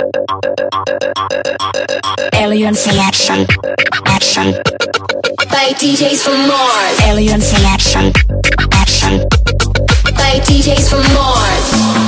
Alien selection, action. By DJs from Mars. Alien selection, action. By DJs from Mars.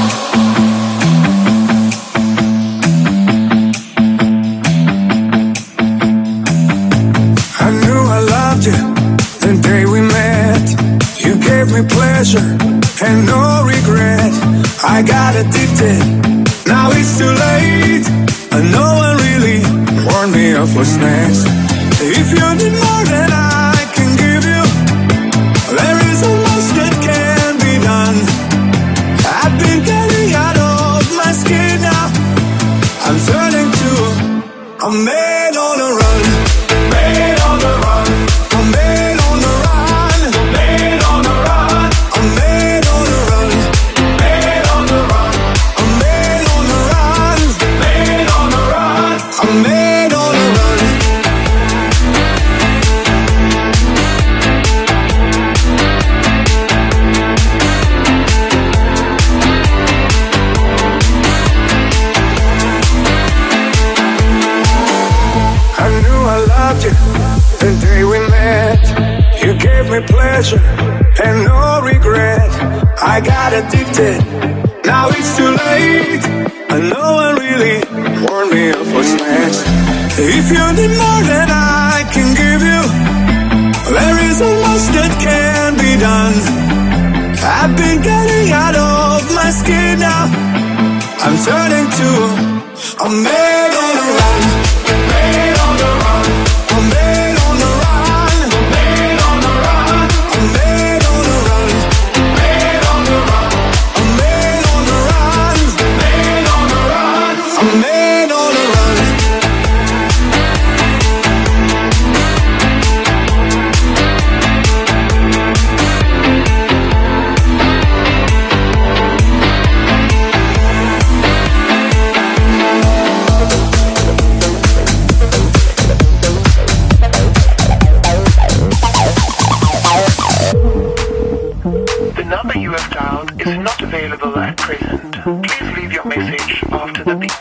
I knew I loved you the day we met. You gave me pleasure and no regret. I got addicted, now it's too late. And no one really warned me of what's next. If you need more than I can give you, there is a much that can be done. I've been getting out of my skin now. I'm turning to a man on a run. Man on the run. A man on the run. Man on the run. A man on the run. Man on the run. A man on the run. Man on the run. A man on the run. I knew I loved you the day we met. You gave me pleasure and no regret. I got addicted, now it's too late. And no one really warned me of what's next. If you need more than I can give you, there is a much that can be done. I've been getting out of my skin now. I'm turning to a man on the run. Man on the run. A man on the run. Man on the run. A man on the run. Man on the run. A man on the run. Man on the run. A man on the run. The number you have dialed is not available at present. Please leave your message after the beep.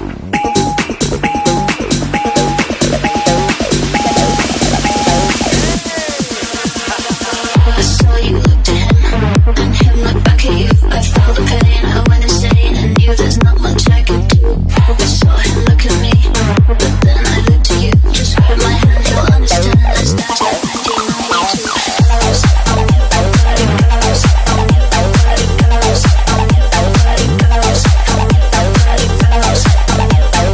I saw you looked at him, and him looked back at you. I felt the pain, I went insane, and knew there's not much I could do. I saw him look at me, but then I looked at you. Just grab my hand, you'll understand. Let's dance like 1992. Girls,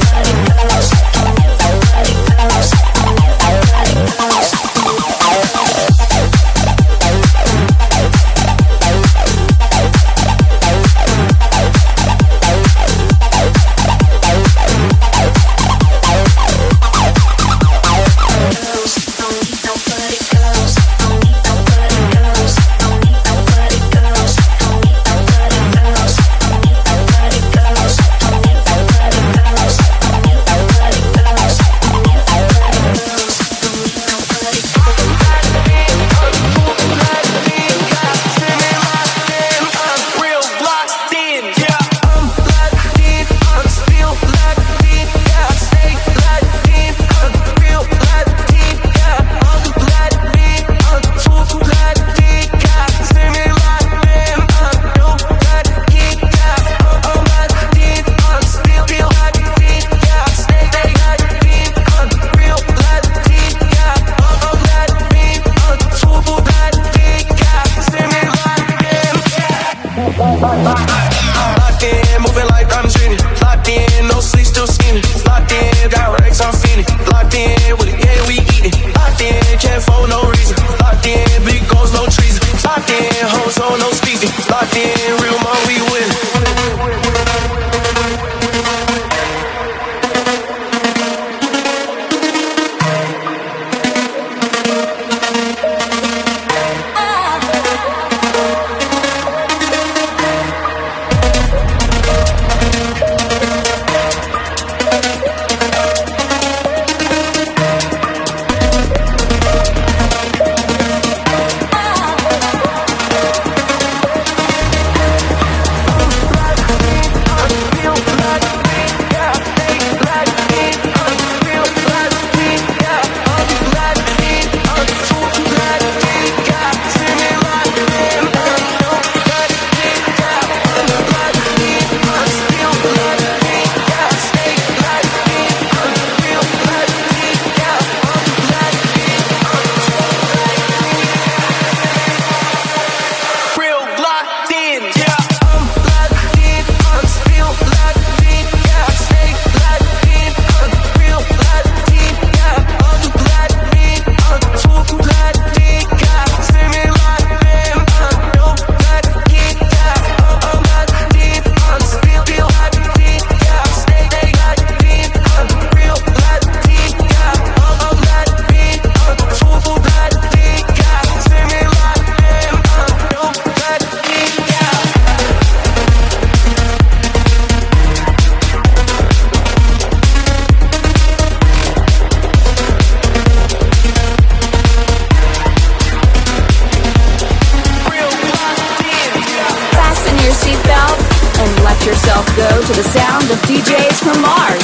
DJs from Mars.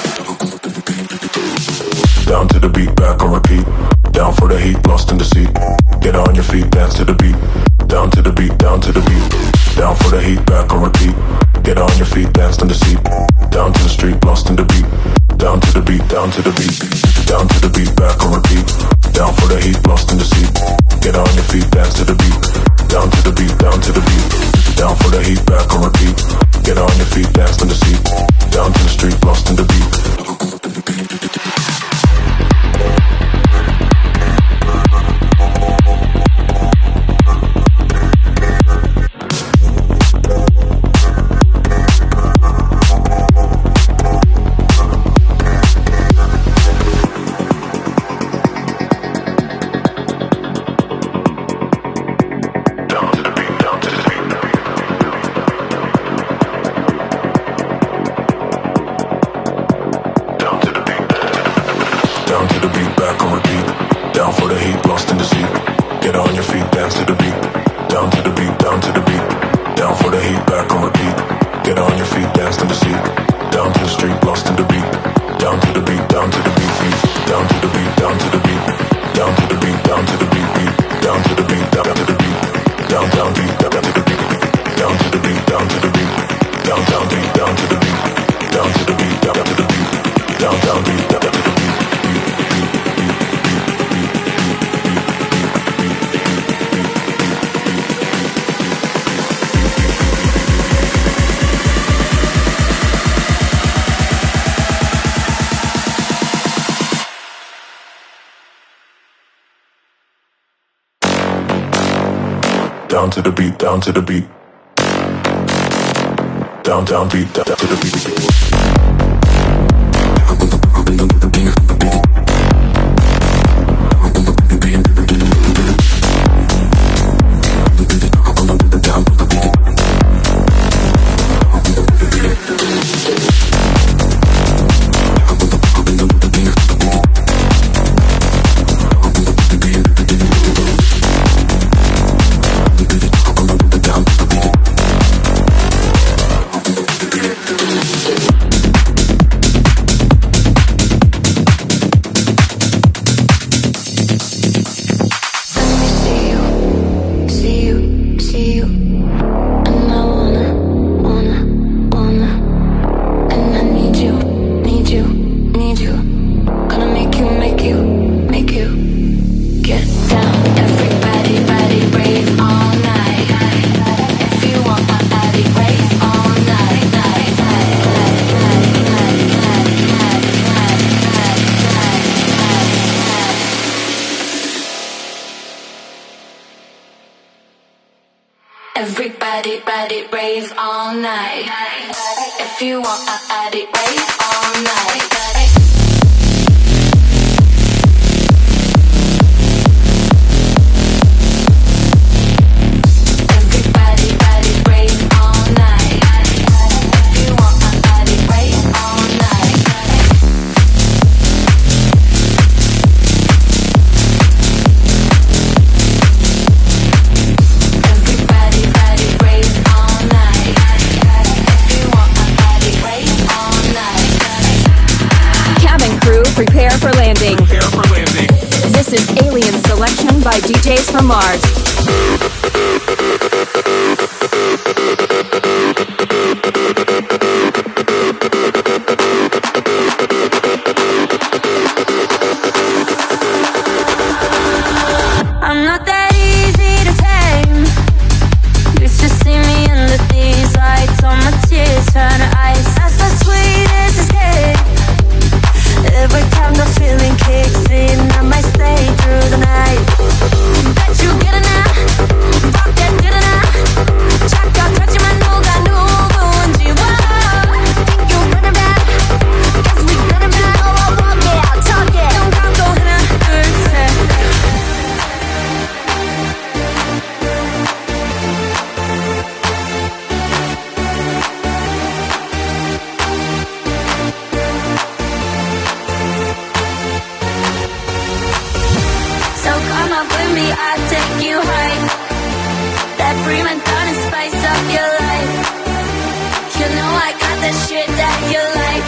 Down to the beat, back on repeat. Down for the heat, lost in the seat. Get on your feet, dance to the beat. Down to the beat, down to the beat. Down for the heat, back on repeat. Get on your feet, dance in the seat. Down to the street, lost in the beat. Down to the beat, down to the beat. Down to the beat, back on repeat. Down for the heat, lost in the seat. Get on your feet, dance to the beat. Down to the beat, down to the beat. Down for the heat, back on repeat. Get on your feet, dance in the seat. Down to the street, lost in the beat. Down to the beat, down to the beat. Down, down, beat, down to the beat. Everybody, body, rave all night. If you want a body, rave all night. Prepare for landing. This is Alien Selection by DJs from Mars. I'm not that easy to tame. Used to see me under these lights, all my tears turn to ice. That's the sweetest escape. Every time the feeling kicks in, I might stay through the night. Bet you get it now. Fuck that, did it now. 잠깐까지만 누가 누군지 와. Think you better bad. Guess we better bad. Oh, I walk it out, talk it. 눈 감고 하나, 둘, 셋. I'll take you high. That prima donna spice up your life. You know I got that shit that you like.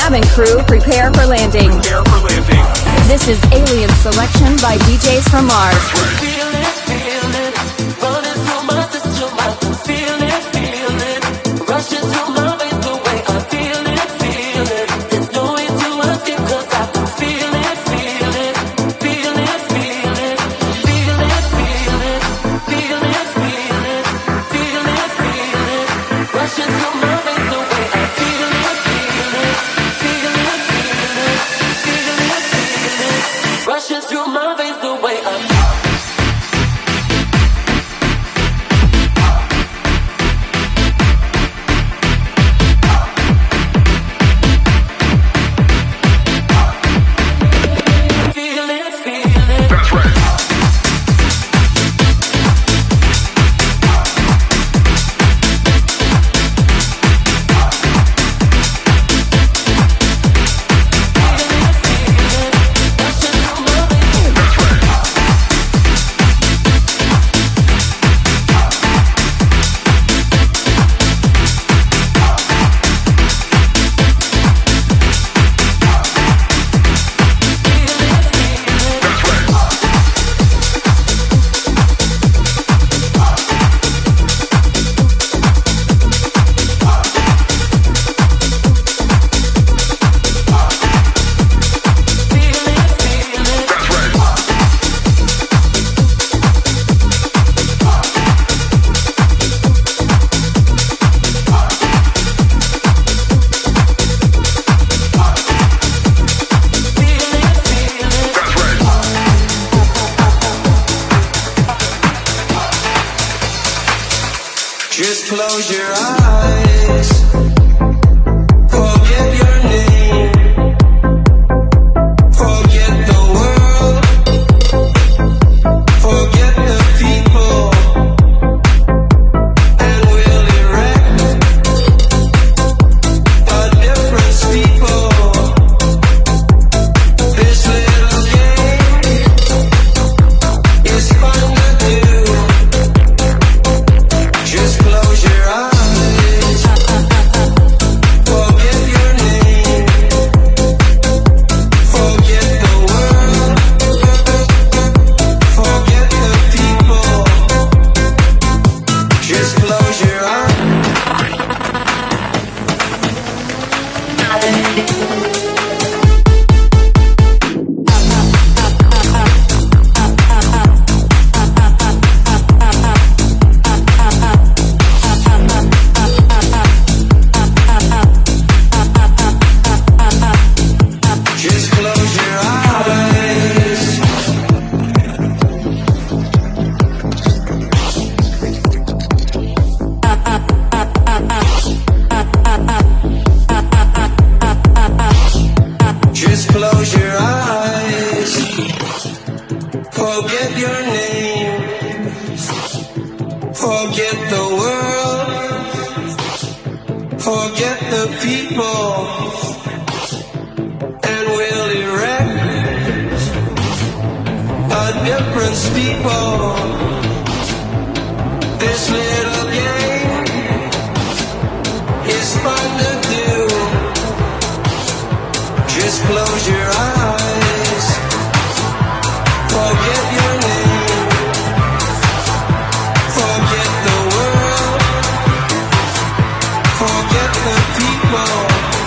Cabin crew, prepare for landing. This is Alien Selection by DJs from Mars. Feel it, running through my system. I can feel it, rushing through my veins the way I feel it. There's no way to escape 'cause I can feel it, rushing through my veins the way I feel it, rushing through my veins the way I feel it. Just close your eyes. Forget your name. Forget the world. Forget the people. And we'll erect a different steeple. This little game is fun to do. Just close your eyes. Forget your name. Forget the world. Forget the people. Just close your eyes. Just close your eyes. Just close your eyes. Forget your name. Forget the world. Forget the people. And we'll erect a different steeple. This little game is fun to do. Just close your eyes. Forget your name. Forget the world. Forget the people.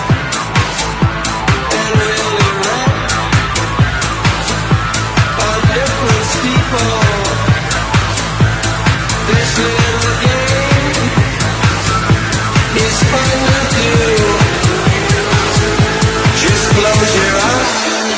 And we'll erect a different steeple. This little game is fun to do. Just close your eyes.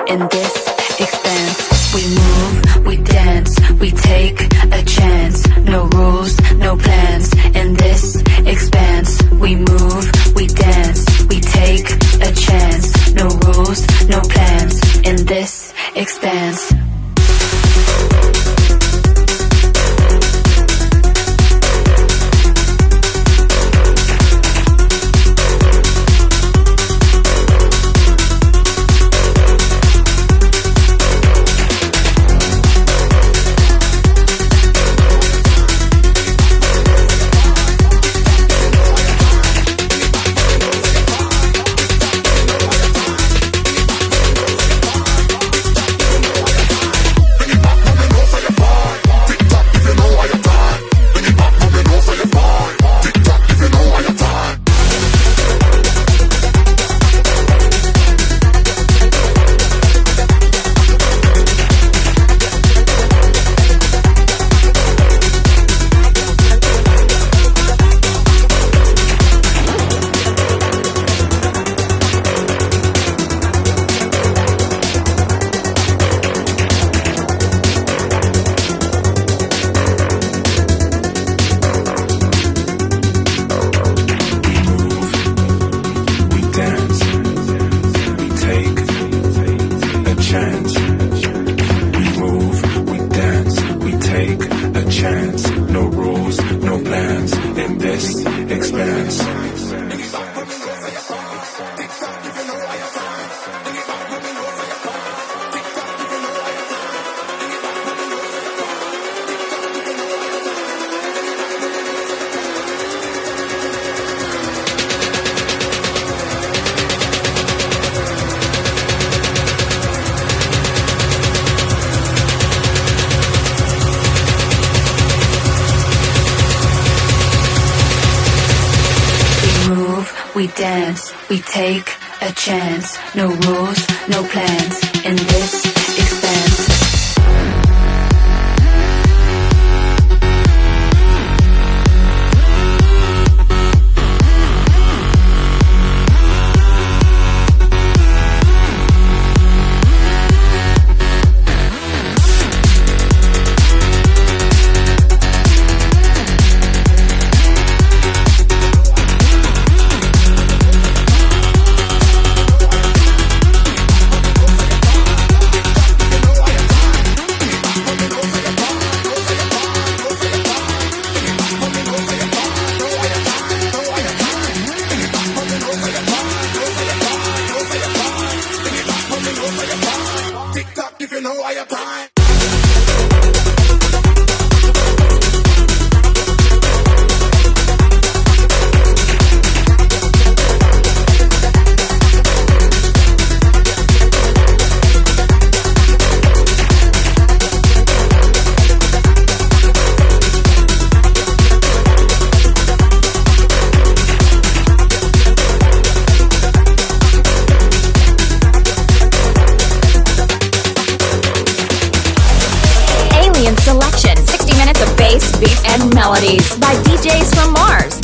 in this expanse. We move, we dance, we take a chance. No rules, no plans, in this expanse. We move, we dance, we take a chance. No rules, no plans, in this expanse. We dance, we take a chance. No rules, no plans, in this expanse. Selection, 60 minutes of bass, beats, and melodies by DJs from Mars.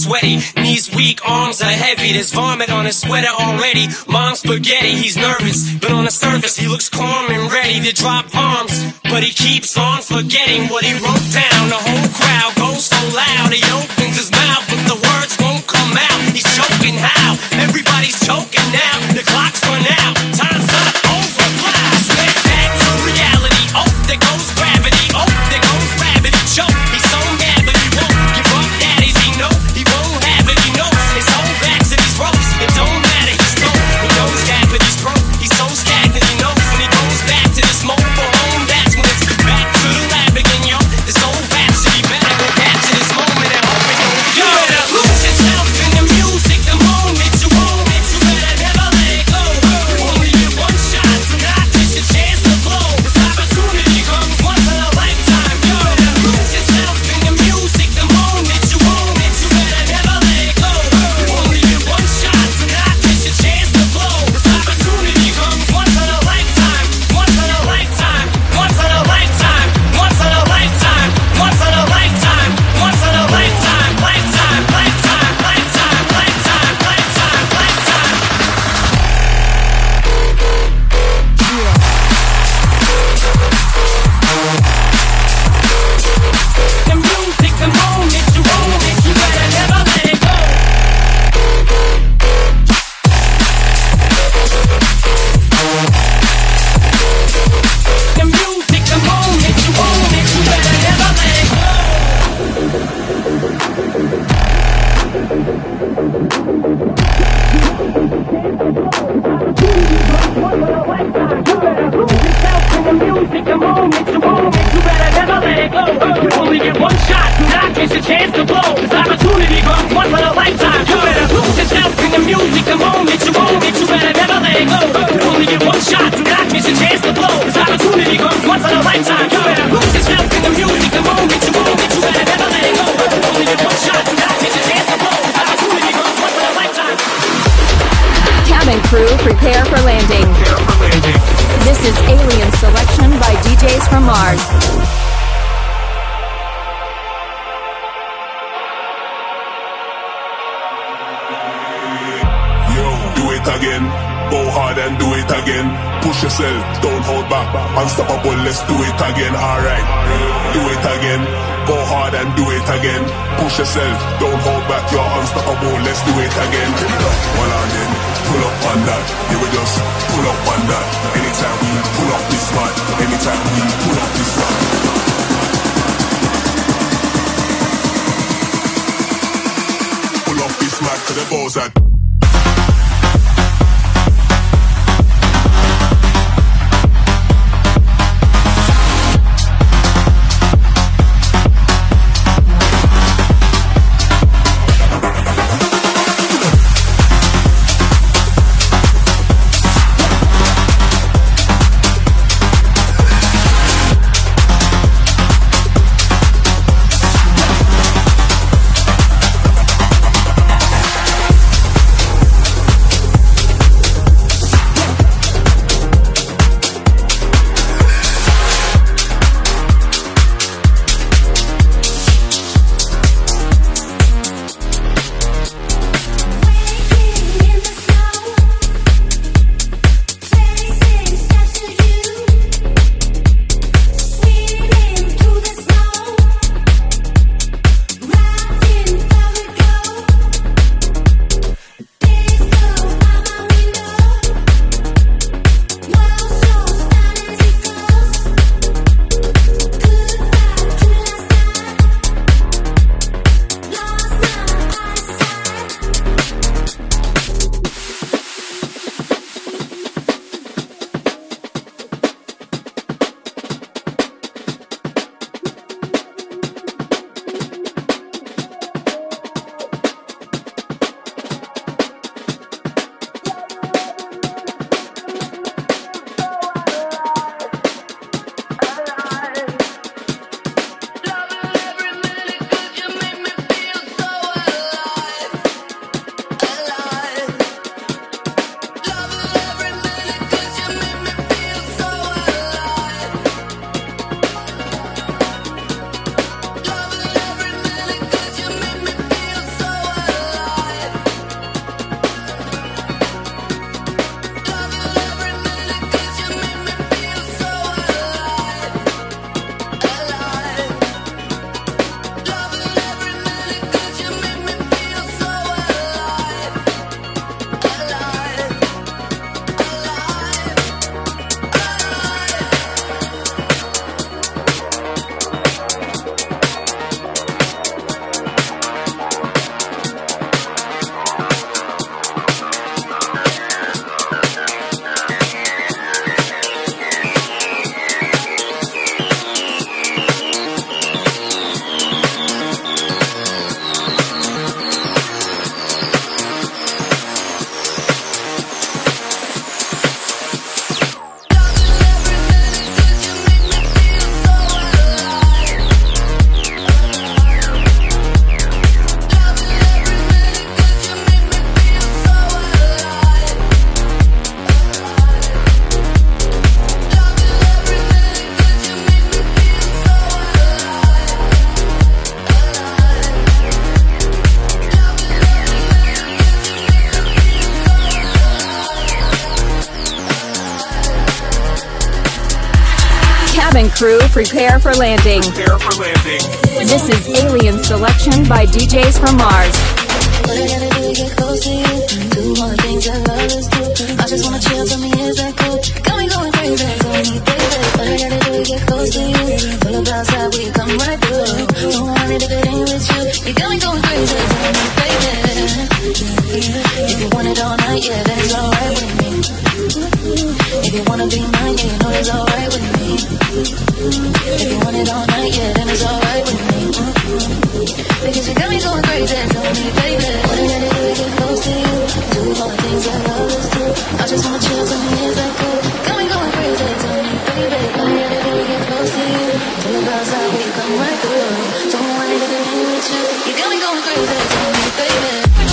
sweaty. Knees weak, arms are heavy. There's vomit on his sweater already. Mom's spaghetti, he's nervous, but on the surface he looks calm and ready to drop bombs. But he keeps on forgetting what he wrote down. The whole crowd goes so loud, he opens his mouth, but the words won't come out. He's choking how? Everybody's choking now. The clock's run out, time's up, over, fly. Sweat back to reality. Oh, there goes gravity. Oh, there goes gravity. Choke. He's so mad, but he won't give up. Daddies, he know he won't have it. He knows his whole back to these ropes. It don't matter. He's broke. He knows that, but he's broke. He's so stagnant. He knows when he goes back to this mobile home. That's when it's back to the lab again, yo. This old rhapsody better go back to this moment and hope it don't. You better lose yourself in the music. The moment you own it, you better never let it go. Only get one shot, do not miss your chance to blow. This opportunity comes once in a lifetime. You better lose yourself in the music. The moment you own it, you better never let it go. Only get one shot, do not miss your chance to blow. This opportunity comes once in a lifetime. Once in a lifetime. Once in a lifetime. Once in a lifetime. Once in a lifetime. Once in a lifetime. Lifetime. Lifetime. Lifetime. Lifetime. Lifetime. Lifetime. The music, the moment you own it, you better never let it go. The music, the moment you own it, you better never let it go. You better lose yourself in the music, the moment you own it, you better never let it go. You only get one shot, do not miss your chance to blow. This opportunity comes once in a lifetime. You better lose yourself in the music, the moment you own it, you better never let it go. You only get one shot, do not miss your chance to blow. This opportunity comes once in a lifetime. You better lose yourself in the music, the moment you own it, you better never let it go. You only get one shot, do not miss your chance to blow. This opportunity comes once in a lifetime. Cabin crew, prepare for landing. This is Alien Selection by DJs from Mars. Yo, do it again. Go hard and do it again. Push yourself, don't hold back. Unstoppable, let's do it again. Alright, do it again. Go hard and do it again. Push yourself, don't hold back. You're unstoppable, let's do it again. Well on then, pull up on that. You will just pull up on that. Anytime we pull up this one, anytime we pull up this one. Pull up this mat to the balls at. Cabin crew, prepare for landing. This is Alien Selection by DJs from Mars. What I gotta do to get close to you? Do all the things that lovers do. I just wanna chill, tell me is that cool? Got me going crazy, tell me baby. What I gotta do to get close to you? Pull up outside, we come right through. Don't want it if it ain't with you. You got me going crazy, tell me baby. If you want it all night, yeah, then it's alright with me. If you wanna be mine, yeah, you know it's alright with me. If you want it all night, yeah, then it's alright with me. Because you got me going crazy, tell me baby. What I gotta do to get close to you? Do all the things that lovers do. I just wanna chill, tell me is that cool? Got me going crazy, tell me baby. What I gotta do to get close to you? Pull up outside, we come right through. Don't want it if it ain't with you. You got me going crazy, tell me baby.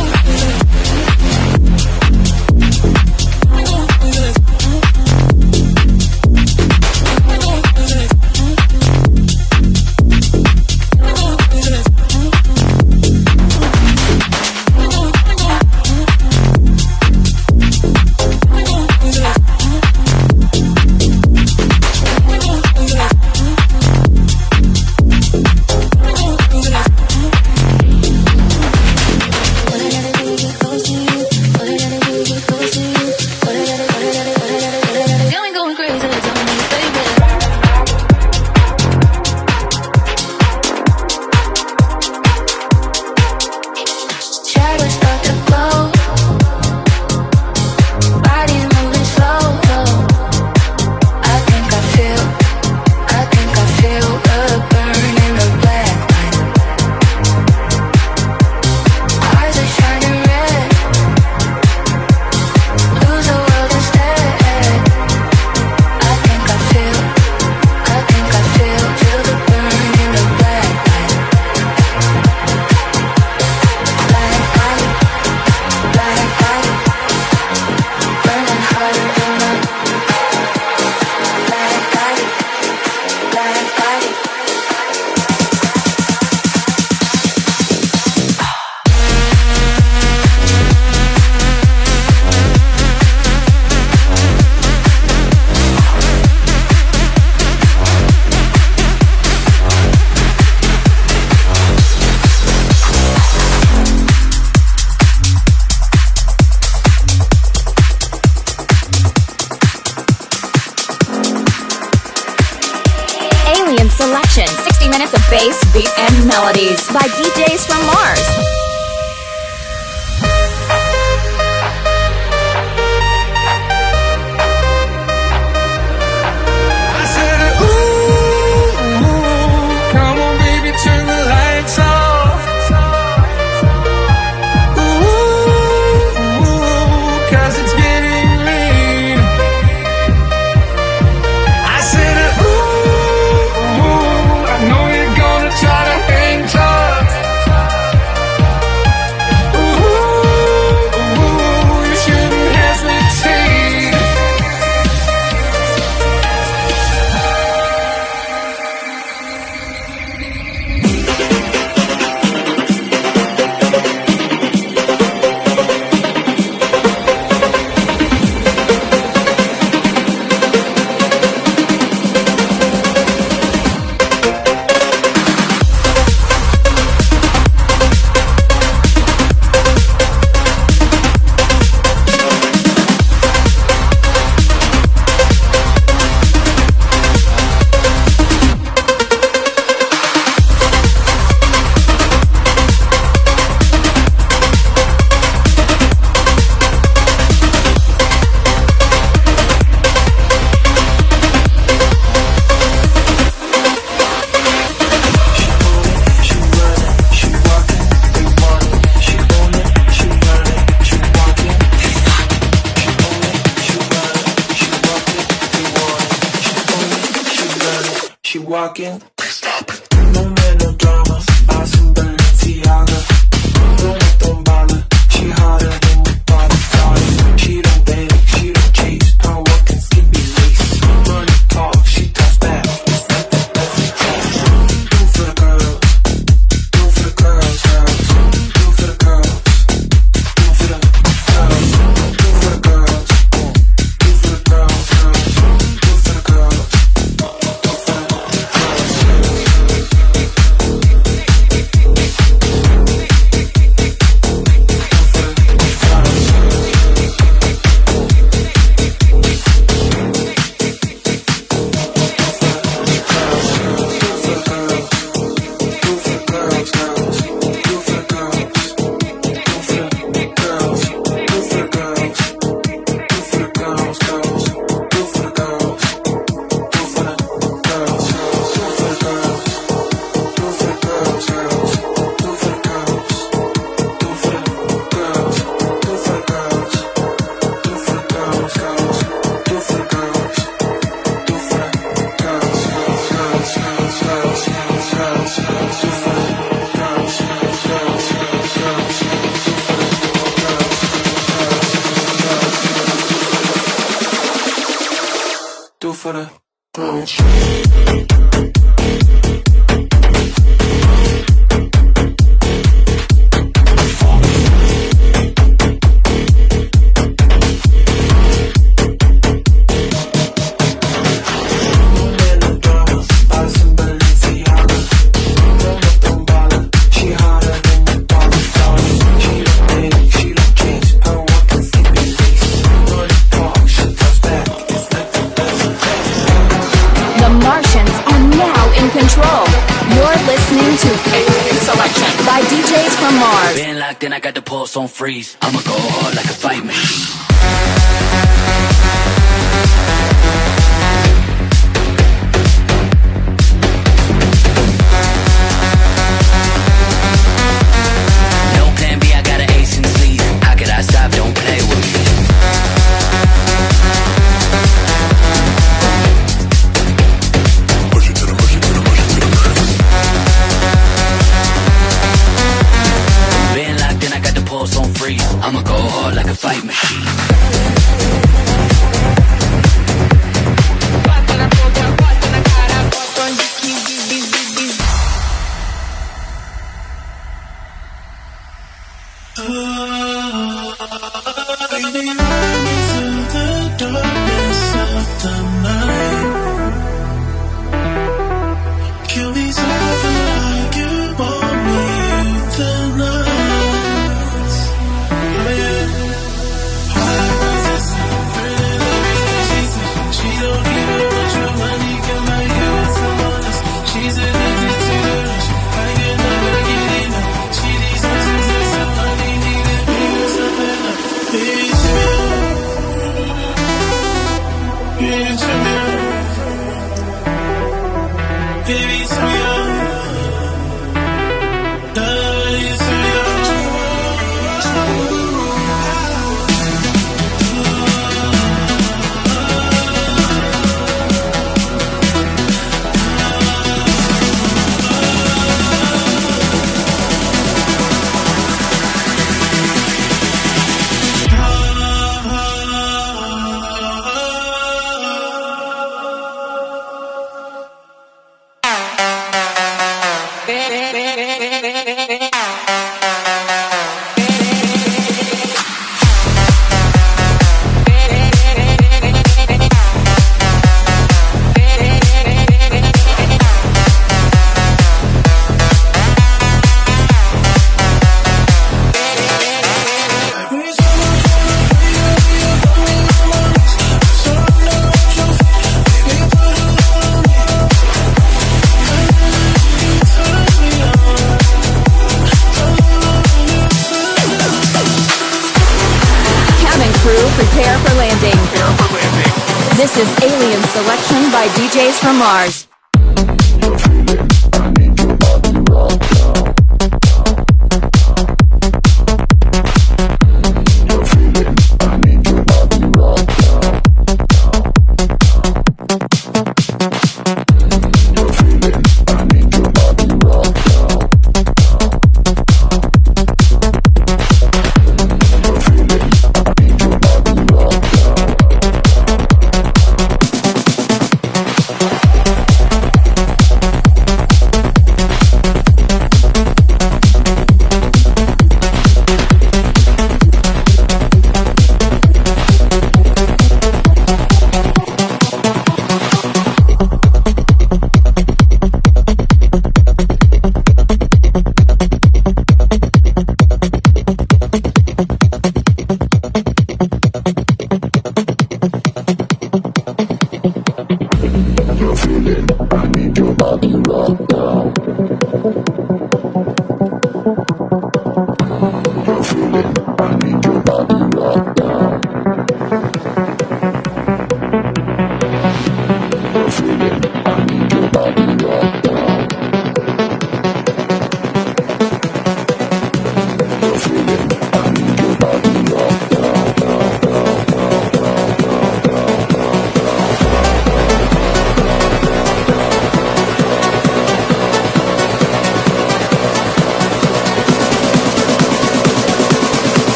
Selection, 60 minutes of bass, beats, and melodies by DJs from Mars. Walking, no melodrama, awesome Balenciaga. Don't bother, she harder than the bottom. She don't beg, she don't chase, power walking, skin be lace. Money talk, she talks back. Do for the girls, do for the girls, girls. Do for the girls, do for the girls, do for the girls, do for the girls, girls. Do for the girls, do for the for the Then I got the pulse on freeze. I'ma go hard like a fight machine. No plan B, I got an ace in the sleeve. How could I stop? Don't play with me. Push it to the push it to the push it to the max. Pulse on freeze. I'ma go hard like a fight machine. Prepare for landing. This is Alien Selection by DJs from Mars.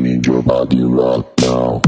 need your body right now.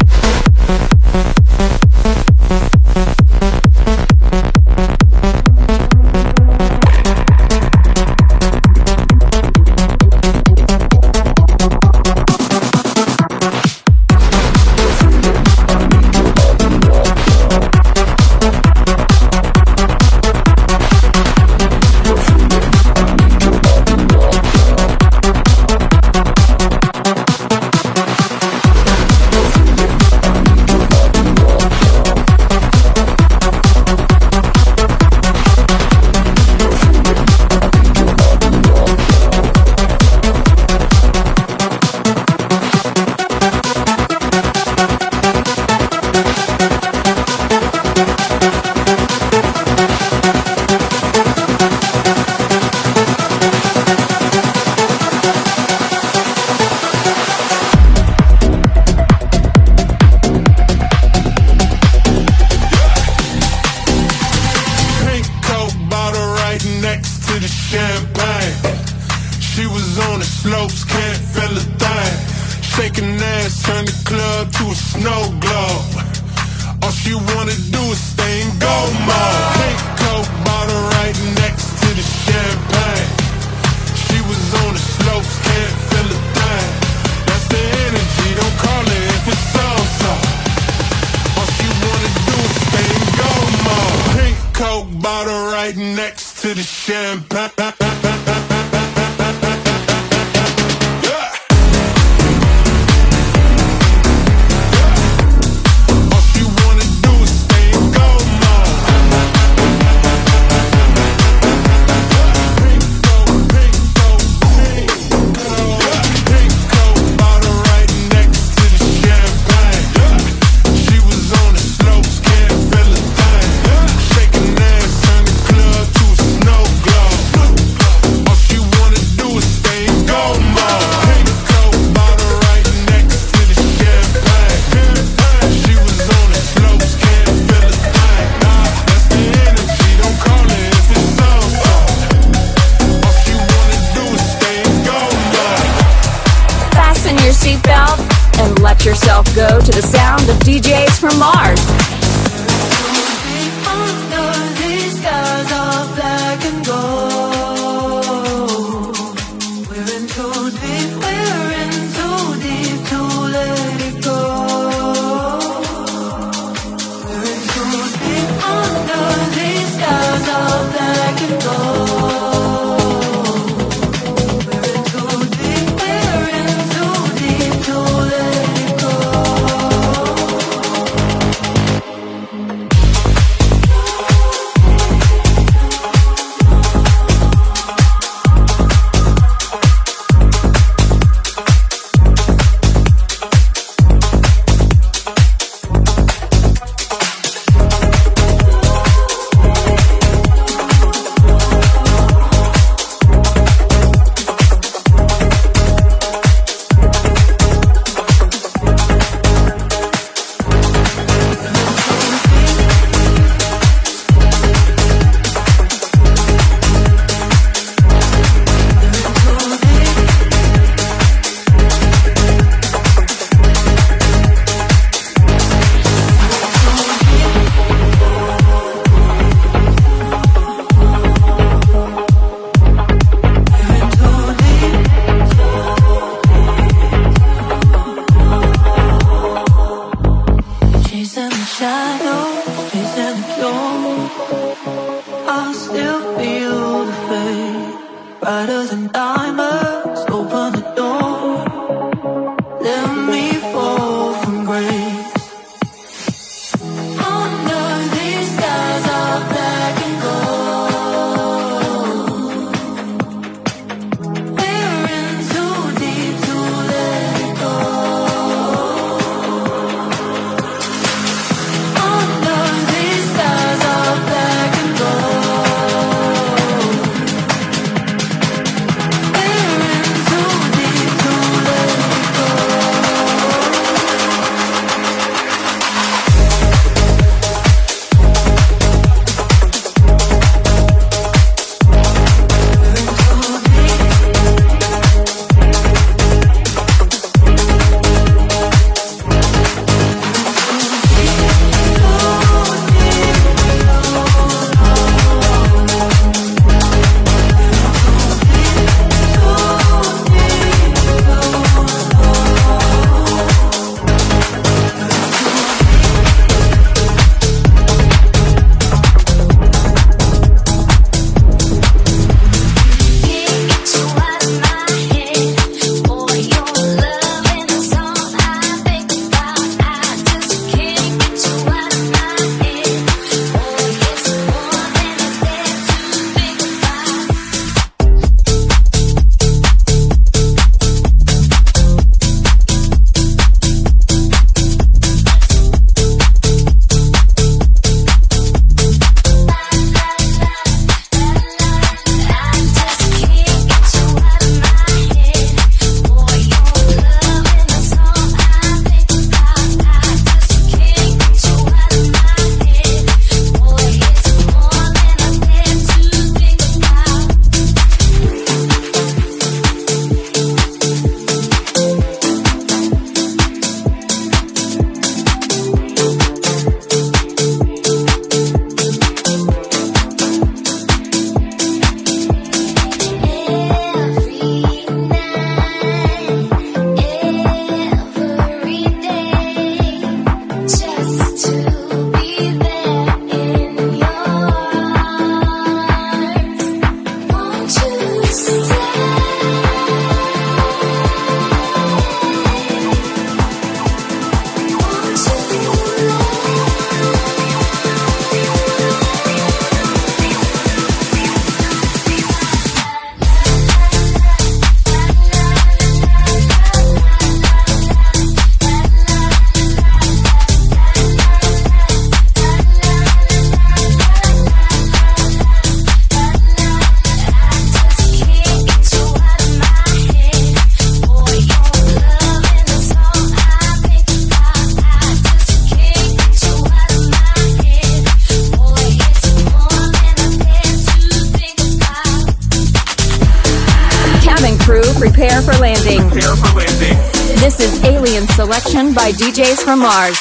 Go to the sound of DJs from Mars. Under these skies are black and gold. We're in too deep to let it go. We're in too deep under these skies are black and gold. We're in too deep to let it go. Prepare for landing. This is Alien Selection by DJs from Mars.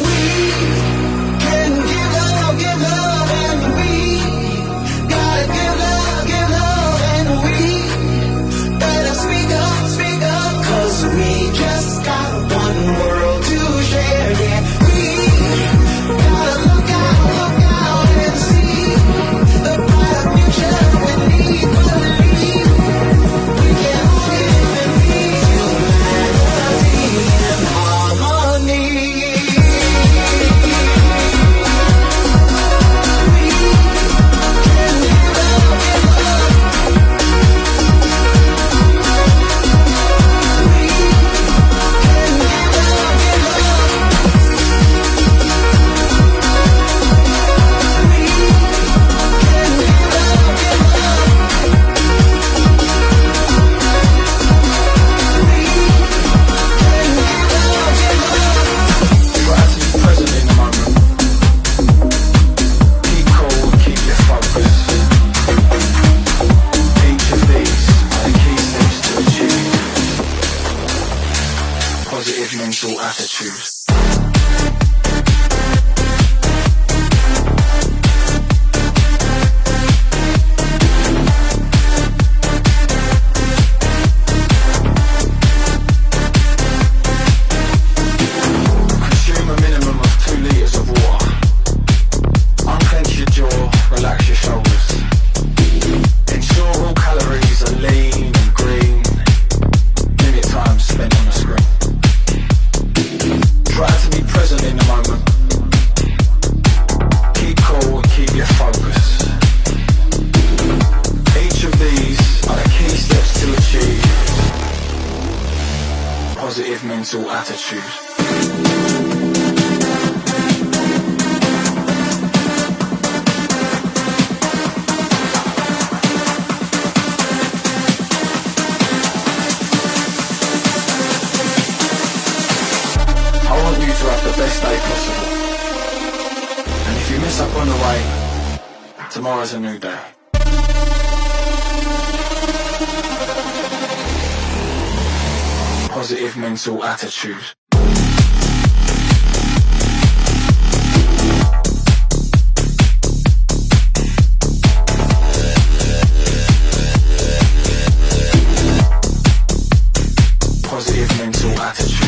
Tomorrow's a new day. Positive mental attitude. Positive mental attitude.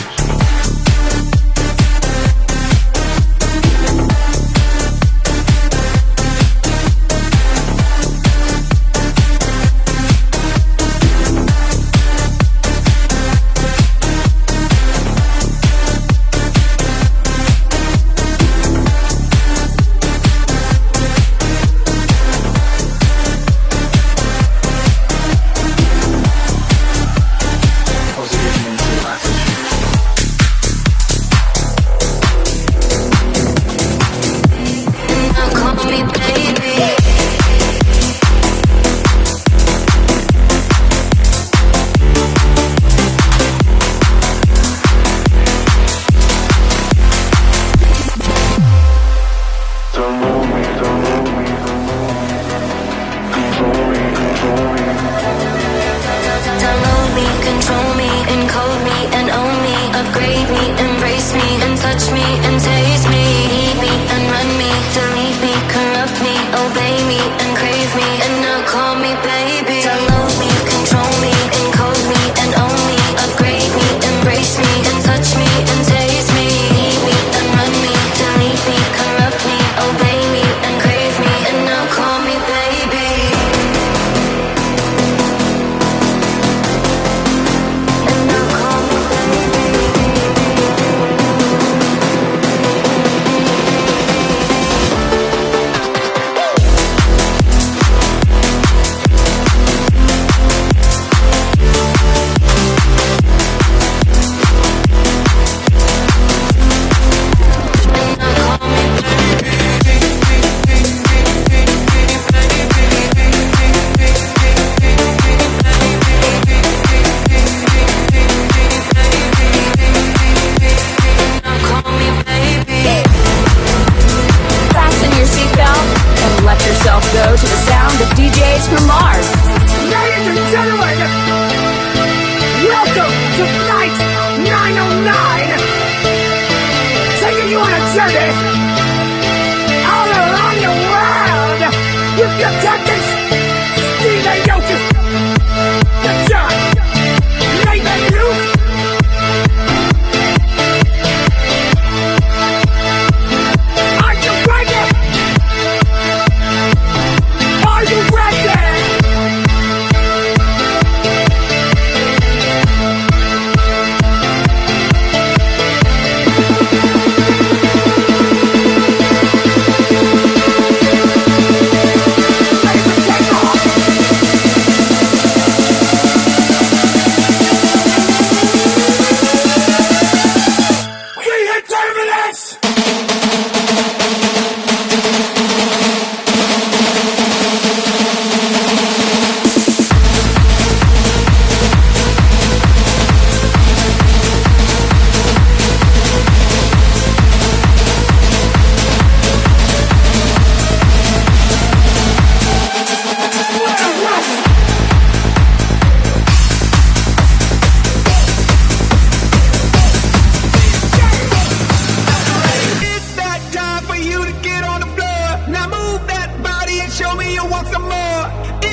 want some more.